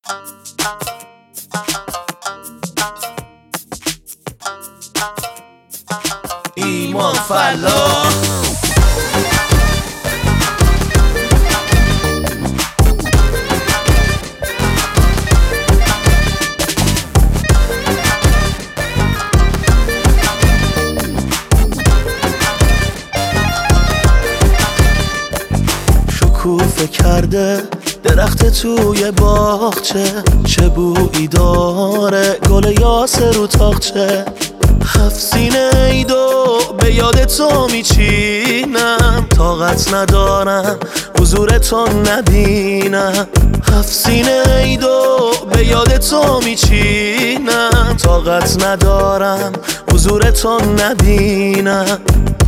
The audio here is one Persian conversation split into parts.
ایمان فلاح شکوفه کرده درخت توی باغچه، چه بویی داره گل یاسر رو تاقچه. هفت سینه ایدو به یاد تو میچینم، طاقت ندارم حضور تو نبینم. هفت سینه ایدو به یاد تو میچینم، طاقت ندارم حضور تو نبینم.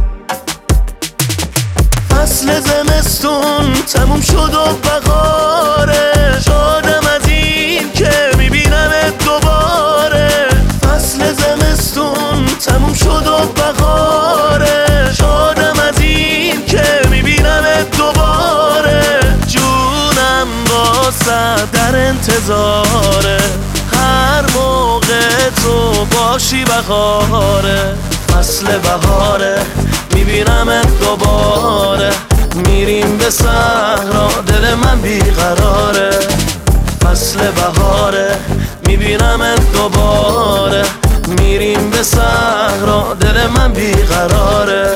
فصل زمستون تموم شد و بهاره، شادم از این که میبینمت دوباره. فصل زمستون تموم شد و بهاره، شادم از این که میبینمت دوباره. جونم واسه در انتظاره، هر موقع تو باشی بهاره. فصل بهاره میبینمت دوباره، میریم به صحرا دل من بیقراره. فصل بهاره میبینمت دوباره، میریم به صحرا دل من بیقراره.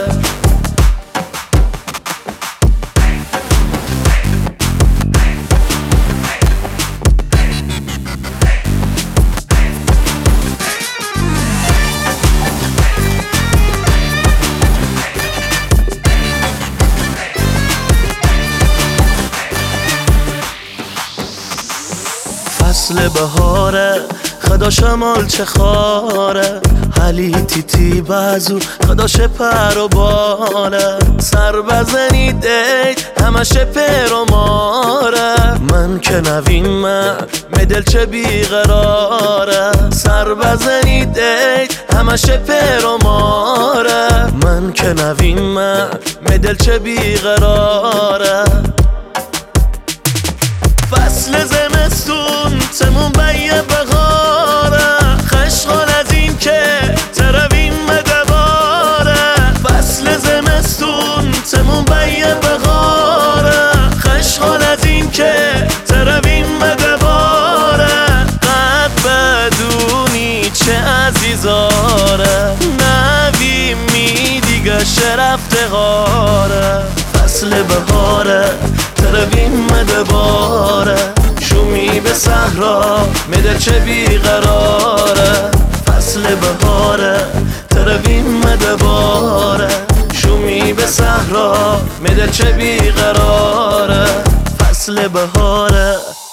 فصل بهاره خدا شمال چه خاره، حلی تیتی بازو خداش پر و باله. سر بزنید ای همش پر و ماره، من که نوین من مدل چه بیقراره. سر بزنید ای همش پر و ماره، من که نوین من مدل چه بیقراره. فصل زمستون تموم بیه بهاره، خشغال از این که ترویم دواره. فصل زمستون تموم بیه بهاره، خشغال از این که ترویم دواره. قد بدونی چه عزیزاره، نویمی دیگه شرفت غاره. فصل بهاره ترویم دوباره، شومی به صحرا مدل چه بیقراره. فصل بهاره ترویم دوباره، شومی به صحرا مدل چه بیقراره. فصل بهاره